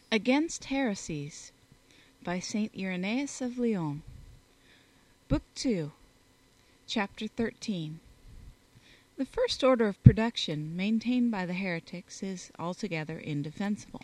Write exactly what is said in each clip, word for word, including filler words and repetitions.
Against Heresies by Saint Irenaeus of Lyons. Book two, Chapter thirteen. The first order of production maintained by the heretics is altogether indefensible.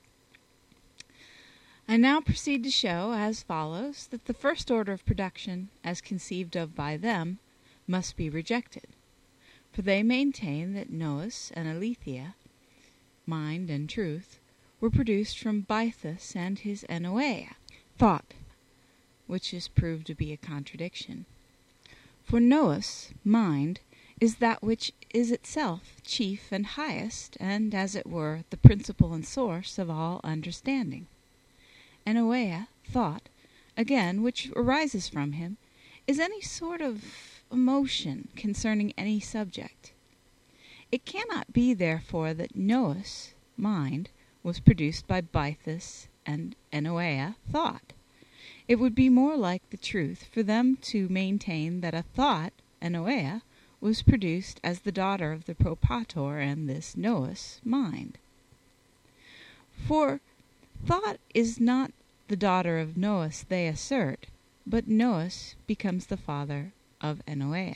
I now proceed to show, as follows, that the first order of production, as conceived of by them, must be rejected. For they maintain that nous and aletheia, mind and truth, were produced from Bythus and his Ennoea, thought, which is proved to be a contradiction. For nous, mind, is that which is itself chief and highest, and, as it were, the principle and source of all understanding. Ennoea, thought, again, which arises from him, is any sort of emotion concerning any subject. It cannot be, therefore, that nous, mind, was produced by Bythus and Ennoea, thought. It would be more like the truth for them to maintain that a thought, Ennoea, was produced as the daughter of the Propator and this nous, mind. For thought is not the daughter of nous, they assert, but nous becomes the father of Ennoea.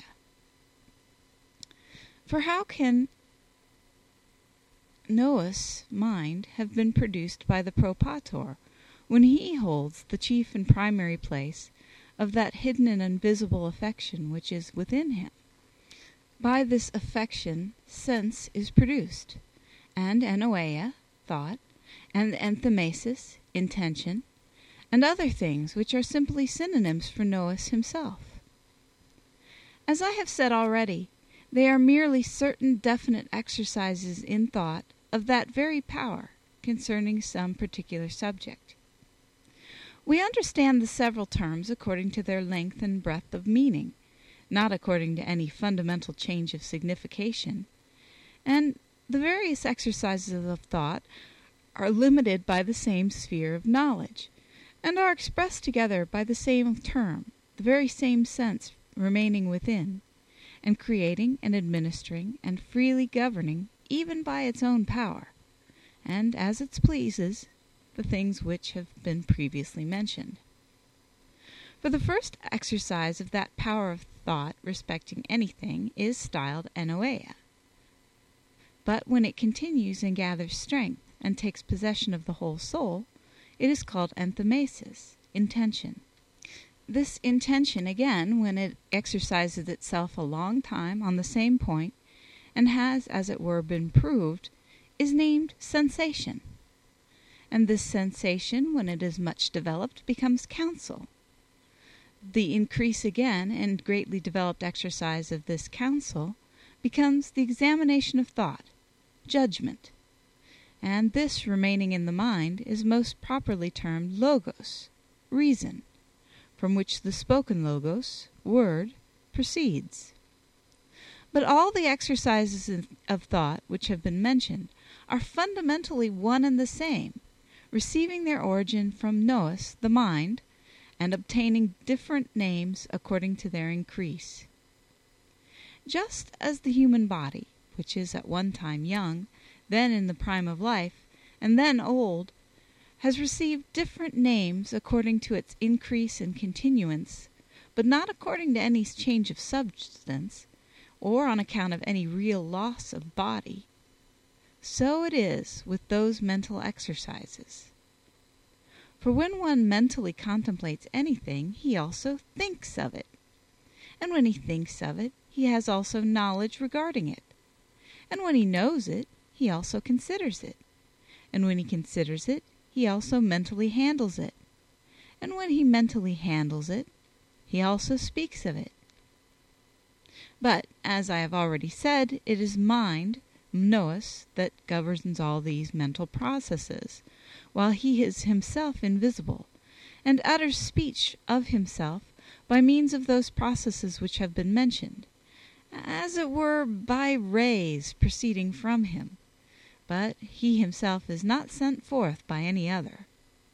For how can nous, mind, have been produced by the Propator, when he holds the chief and primary place of that hidden and invisible affection which is within him? By this affection sense is produced, and Ennoea, thought, and enthemesis, intention, and other things which are simply synonyms for nous himself. As I have said already, they are merely certain definite exercises in thought of that very power concerning some particular subject. We understand the several terms according to their length and breadth of meaning, not according to any fundamental change of signification, and the various exercises of thought are limited by the same sphere of knowledge, and are expressed together by the same term, the very same sense remaining within, and creating and administering and freely governing, even by its own power, and as it pleases, the things which have been previously mentioned. For the first exercise of that power of thought respecting anything is styled Ennoea. But when it continues and gathers strength, and takes possession of the whole soul, it is called enthemesis, intention. This intention, again, when it exercises itself a long time on the same point, and has, as it were, been proved, is named sensation. And this sensation, when it is much developed, becomes counsel. The increase again and greatly developed exercise of this counsel becomes the examination of thought, judgment. And this remaining in the mind is most properly termed logos, reason, from which the spoken logos, word, proceeds. But all the exercises of thought which have been mentioned are fundamentally one and the same, receiving their origin from nous, the mind, and obtaining different names according to their increase. Just as the human body, which is at one time young, then in the prime of life, and then old, has received different names according to its increase and continuance, but not according to any change of substance, or on account of any real loss of body, so it is with those mental exercises. For when one mentally contemplates anything, he also thinks of it. And when he thinks of it, he has also knowledge regarding it. And when he knows it, he also considers it. And when he considers it, he also mentally handles it. And when he mentally handles it, he also speaks of it. But, as I have already said, it is mind, nous, that governs all these mental processes, while he is himself invisible, and utters speech of himself by means of those processes which have been mentioned, as it were by rays proceeding from him, but he himself is not sent forth by any other.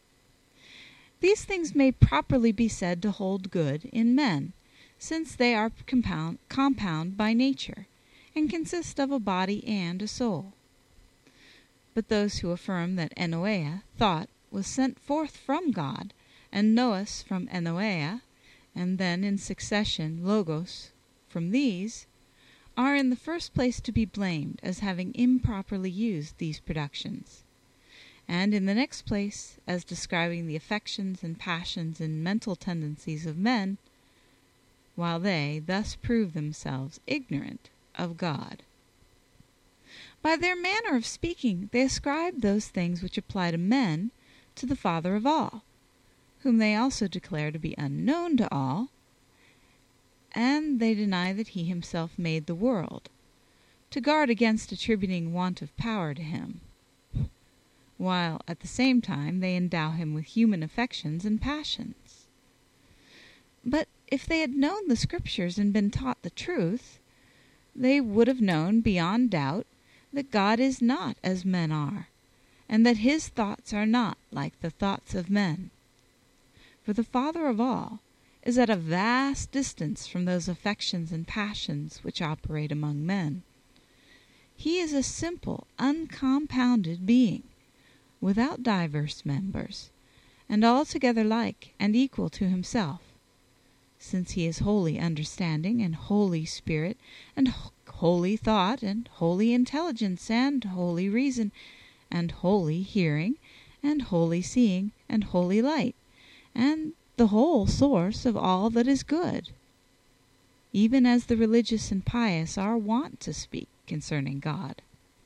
These things may properly be said to hold good in men, since they are compound, compound by nature, and consist of a body and a soul. But those who affirm that Ennoea, thought, was sent forth from God, and Nous from Ennoea, and then in succession Logos from these, are in the first place to be blamed as having improperly used these productions, and in the next place as describing the affections and passions and mental tendencies of men, while they thus prove themselves ignorant of God. By their manner of speaking they ascribe those things which apply to men to the Father of all, whom they also declare to be unknown to all, and they deny that he himself made the world, to guard against attributing want of power to him, while at the same time they endow him with human affections and passions. But if they had known the Scriptures and been taught the truth, they would have known beyond doubt that God is not as men are, and that his thoughts are not like the thoughts of men. For the Father of all is at a vast distance from those affections and passions which operate among men. He is a simple, uncompounded being, without diverse members, and altogether like and equal to himself, since he is wholly understanding, and wholly spirit, and wholly thought, and wholly intelligence, and wholly reason, and wholly hearing, and wholly seeing, and wholly light, and the whole source of all that is good, even as the religious and pious are wont to speak concerning God.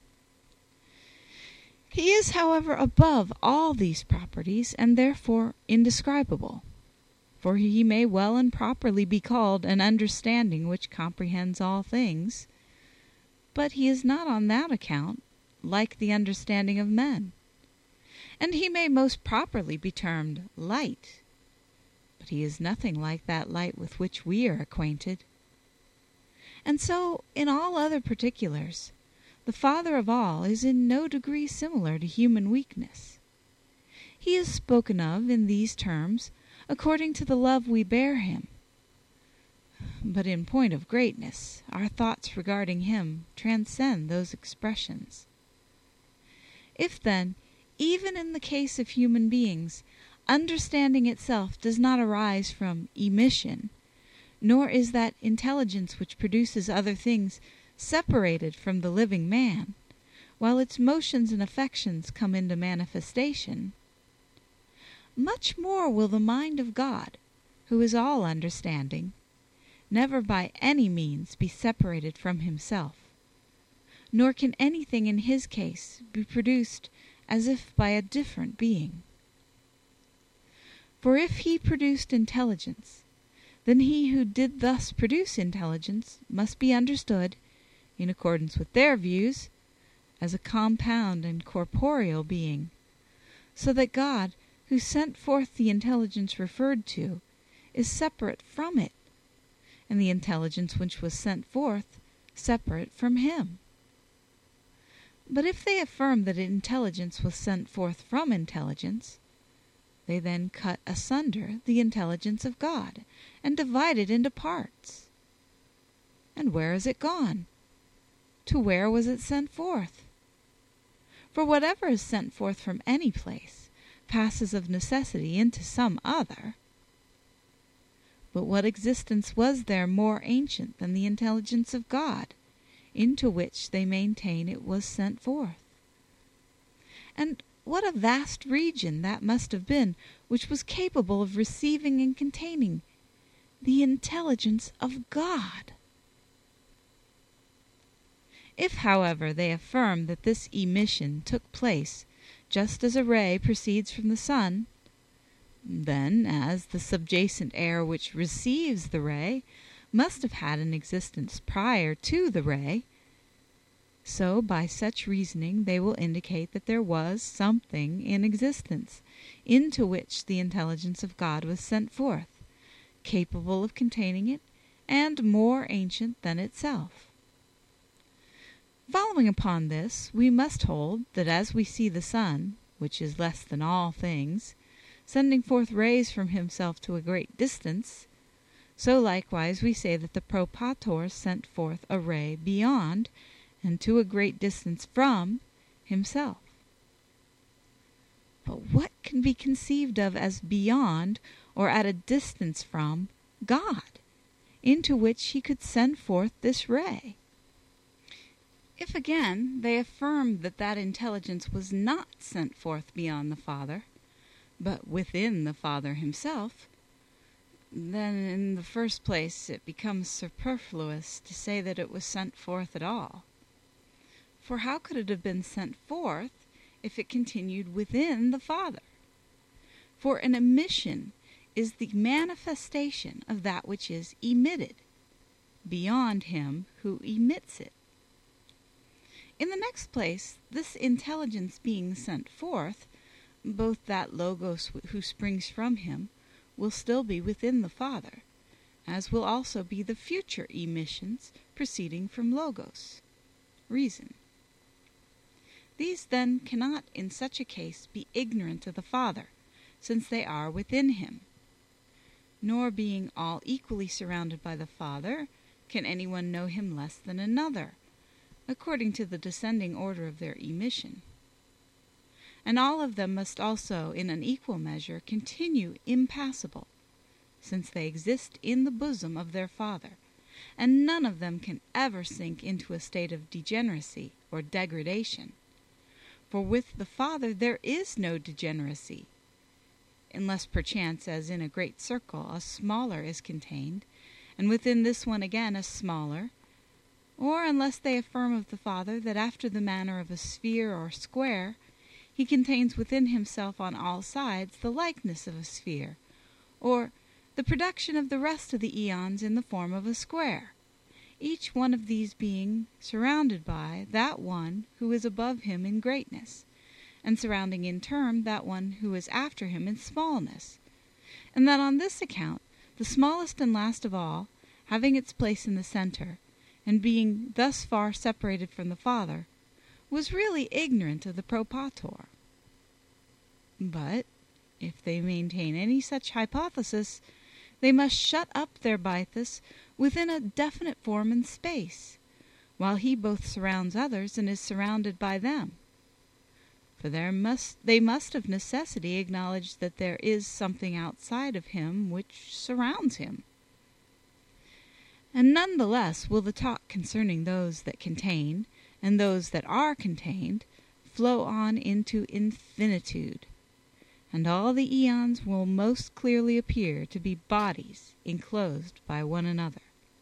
He is, however, above all these properties, and therefore indescribable. For he may well and properly be called an understanding which comprehends all things, but he is not on that account like the understanding of men. And he may most properly be termed light, but he is nothing like that light with which we are acquainted. And so in all other particulars, the Father of all is in no degree similar to human weakness. He is spoken of in these terms according to the love we bear him. But in point of greatness, our thoughts regarding him transcend those expressions. If then, even in the case of human beings, understanding itself does not arise from emission, nor is that intelligence which produces other things separated from the living man, while its motions and affections come into manifestation, much more will the mind of God, who is all understanding, never by any means be separated from himself, nor can anything in his case be produced as if by a different being. For if he produced intelligence, then he who did thus produce intelligence must be understood, in accordance with their views, as a compound and corporeal being, so that God, who sent forth the intelligence referred to, is separate from it, and the intelligence which was sent forth separate from him. But if they affirm that intelligence was sent forth from intelligence, they then cut asunder the intelligence of God, and divide it into parts. And where is it gone? To where was it sent forth? For whatever is sent forth from any place passes of necessity into some other. But what existence was there more ancient than the intelligence of God, into which they maintain it was sent forth? And what a vast region that must have been which was capable of receiving and containing the intelligence of God! If, however, they affirm that this emission took place just as a ray proceeds from the sun, then, as the subjacent air which receives the ray must have had an existence prior to the ray, so by such reasoning they will indicate that there was something in existence into which the intelligence of God was sent forth, capable of containing it, and more ancient than itself. Following upon this, we must hold that as we see the sun, which is less than all things, sending forth rays from himself to a great distance, so likewise we say that the Propator sent forth a ray beyond, and to a great distance from, himself. what can be conceived of as beyond, or at a distance from, God, into which he could send forth this ray? If again they affirmed that that intelligence was not sent forth beyond the Father, but within the Father himself, then in the first place it becomes superfluous to say that it was sent forth at all. For how could it have been sent forth if it continued within the Father? For an emission is the manifestation of that which is emitted, beyond him who emits it. In the next place, this intelligence being sent forth, both that Logos who springs from him will still be within the Father, as will also be the future emissions proceeding from Logos, reason. These then cannot in such a case be ignorant of the Father, since they are within him. Nor being all equally surrounded by the Father, can anyone know him less than another, according to the descending order of their emission. And all of them must also in an equal measure continue impassible, since they exist in the bosom of their Father, and none of them can ever sink into a state of degeneracy or degradation. For with the Father there is no degeneracy, unless perchance, as in a great circle, a smaller is contained, and within this one again a smaller, or unless they affirm of the Father that after the manner of a sphere or square, he contains within himself on all sides the likeness of a sphere, or the production of the rest of the eons in the form of a square, each one of these being surrounded by that one who is above him in greatness, and surrounding in turn that one who is after him in smallness, and that on this account the smallest and last of all, having its place in the center, and being thus far separated from the Father, was really ignorant of the Propator. But if they maintain any such hypothesis, they must shut up their Bythus within a definite form and space, while he both surrounds others and is surrounded by them. For there must they must of necessity acknowledge that there is something outside of him which surrounds him. And none the less will the talk concerning those that contain, and those that are contained, flow on into infinitude, and all the eons will most clearly appear to be bodies enclosed by one another.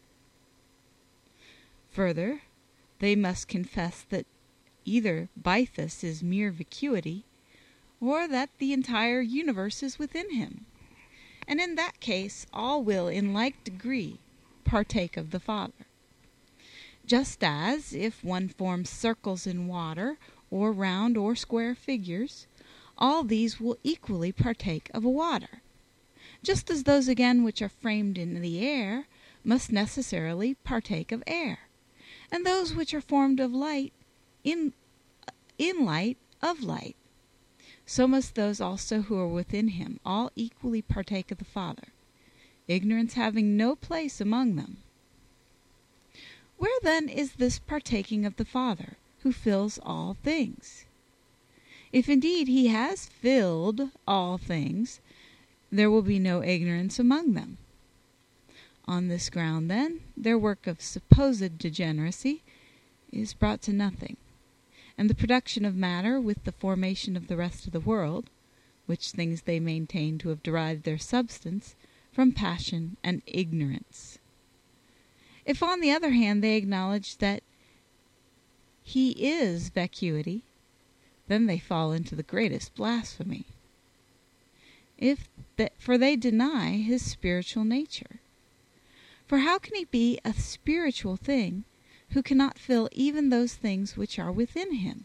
Further, they must confess that either Bythus is mere vacuity, or that the entire universe is within him, and in that case all will in like degree partake of the Father. Just as, if one forms circles in water, or round or square figures, all these will equally partake of water, just as those again which are framed in the air must necessarily partake of air, and those which are formed of light in, in light of light. So must those also who are within him all equally partake of the Father, ignorance having no place among them. Where then is this partaking of the Father, who fills all things? If indeed he has filled all things, there will be no ignorance among them. On this ground, then, their work of supposed degeneracy is brought to nothing, and the production of matter with the formation of the rest of the world, which things they maintain to have derived their substance from passion and ignorance. If, on the other hand, they acknowledge that he is vacuity, then they fall into the greatest blasphemy. If that, for they deny his spiritual nature. For how can he be a spiritual thing who cannot fill even those things which are within him?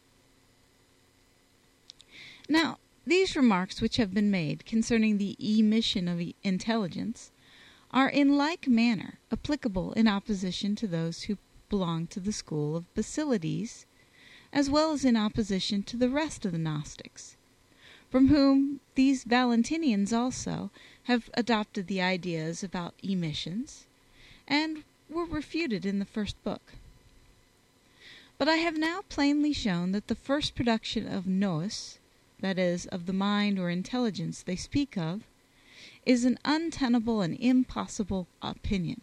Now, these remarks which have been made concerning the emission of intelligence are in like manner applicable in opposition to those who belong to the school of Basilides, as well as in opposition to the rest of the Gnostics, from whom these Valentinians also have adopted the ideas about emissions, and were refuted in the first book. But I have now plainly shown that the first production of nous, that is, of the mind or intelligence they speak of, is an untenable and impossible opinion.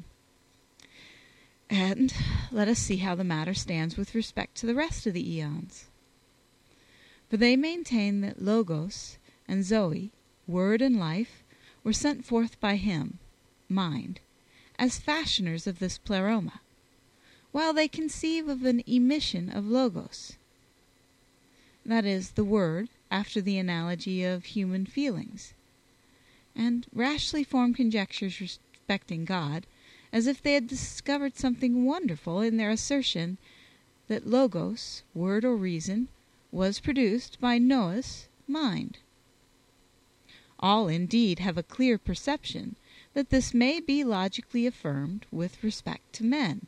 And let us see how the matter stands with respect to the rest of the eons. For they maintain that Logos and Zoe, word and life, were sent forth by him, mind, as fashioners of this Pleroma, while they conceive of an emission of Logos, that is, the word, after the analogy of human feelings, and rashly form conjectures respecting God, as if they had discovered something wonderful in their assertion that Logos, word or reason, was produced by Nous, mind. All indeed have a clear perception that this may be logically affirmed with respect to men.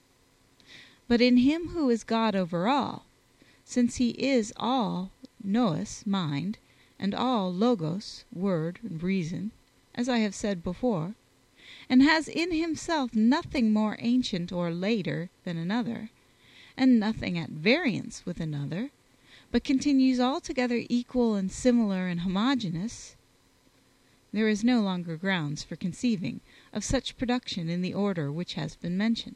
But in him who is God over all, since he is all Nous, mind, and all Logos, word and reason, as I have said before, and has in himself nothing more ancient or later than another, and nothing at variance with another, but continues altogether equal and similar and homogeneous, there is no longer grounds for conceiving of such production in the order which has been mentioned.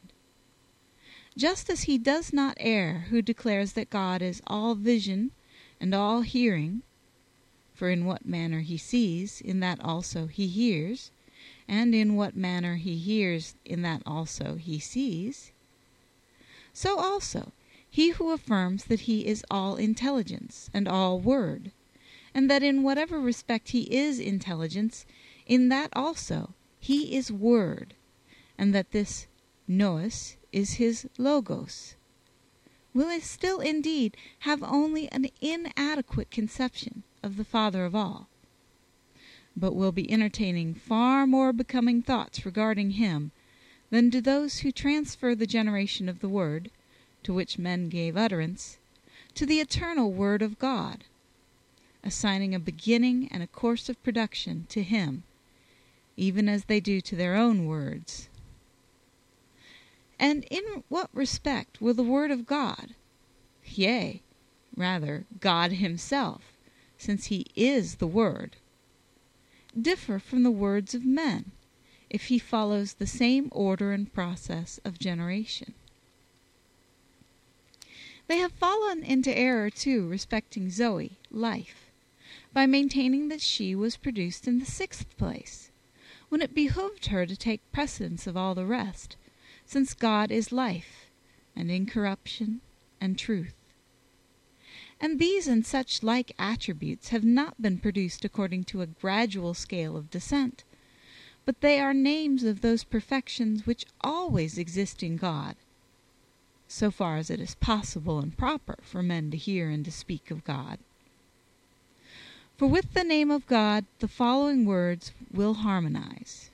Just as he does not err who declares that God is all vision and all hearing, for in what manner he sees, in that also he hears, and in what manner he hears, in that also he sees, so also he who affirms that he is all intelligence and all word, and that in whatever respect he is intelligence, in that also he is word, and that this Nous is his Logos, will still indeed have only an inadequate conception of the Father of all, but will be entertaining far more becoming thoughts regarding him than do those who transfer the generation of the Word, to which men gave utterance, to the eternal Word of God, assigning a beginning and a course of production to him, even as they do to their own words. And in what respect will the Word of God, yea, rather God himself, since he is the Word, differ from the words of men, if he follows the same order and process of generation? They have fallen into error, too, respecting Zoe, life, by maintaining that she was produced in the sixth place, when it behoved her to take precedence of all the rest, since God is life, and incorruption, and truth. And these and such like attributes have not been produced according to a gradual scale of descent, but they are names of those perfections which always exist in God, so far as it is possible and proper for men to hear and to speak of God. For with the name of God the following words will harmonize: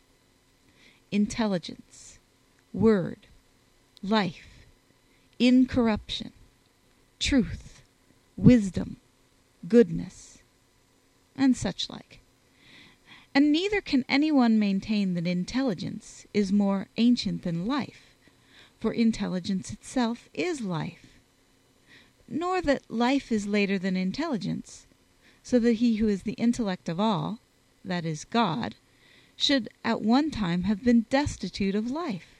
intelligence, word, life, incorruption, truth, wisdom, goodness, and such like. And neither can anyone maintain that intelligence is more ancient than life, for intelligence itself is life, nor that life is later than intelligence, so that he who is the intellect of all, that is, God, should at one time have been destitute of life.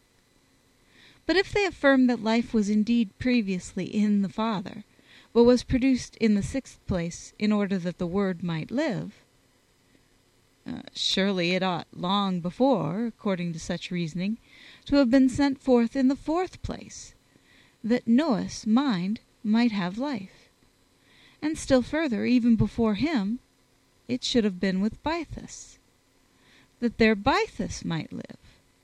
But if they affirm that life was indeed previously in the Father, but was produced in the sixth place in order that the Word might live, uh, surely it ought long before, according to such reasoning, to have been sent forth in the fourth place, that Nous, mind, might have life. And still further, even before him, it should have been with Bythus, that their Bythus might live.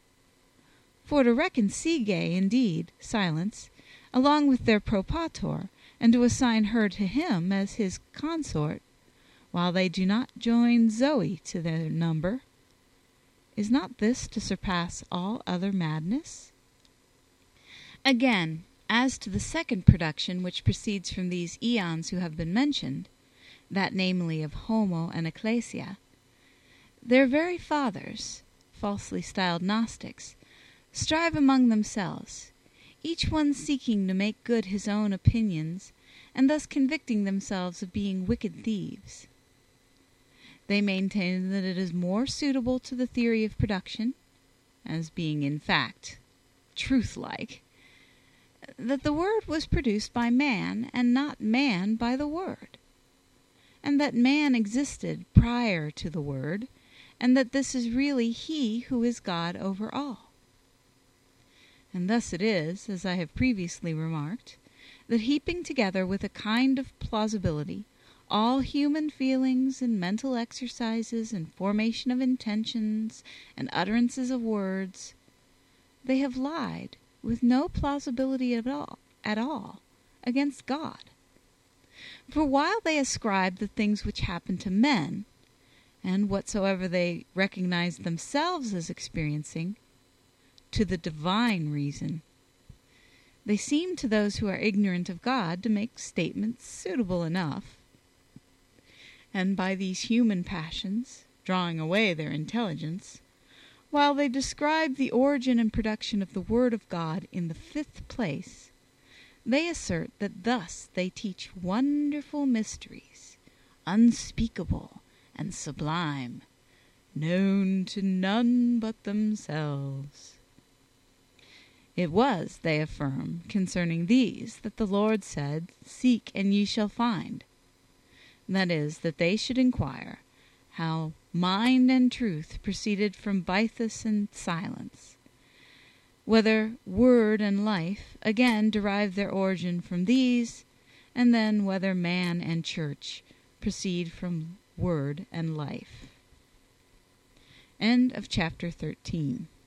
For to reckon Sige, indeed, silence, along with their Propator, and to assign her to him as his consort, while they do not join Zoe to their number, is not this to surpass all other madness? Again, as to the second production which proceeds from these eons who have been mentioned, that namely of Homo and Ecclesia, their very fathers, falsely styled Gnostics, strive among themselves, each one seeking to make good his own opinions, and thus convicting themselves of being wicked thieves. They maintain that it is more suitable to the theory of production, as being in fact truth-like, that the Word was produced by man, and not man by the Word, and that man existed prior to the Word, and that this is really he who is God over all. And thus it is, as I have previously remarked, that heaping together with a kind of plausibility all human feelings and mental exercises and formation of intentions and utterances of words, they have lied with no plausibility at all, at all against God. For while they ascribe the things which happen to men, and whatsoever they recognize themselves as experiencing, to the divine reason, they seem to those who are ignorant of God to make statements suitable enough, and by these human passions, drawing away their intelligence, while they describe the origin and production of the Word of God in the fifth place, they assert that thus they teach wonderful mysteries, unspeakable and sublime, known to none but themselves. It was, they affirm, concerning these that the Lord said, "Seek, and ye shall find." That is, that they should inquire how mind and truth proceeded from Bythus and silence, whether word and life again derived their origin from these, and then whether man and church proceed from word and life. End of chapter thirteen.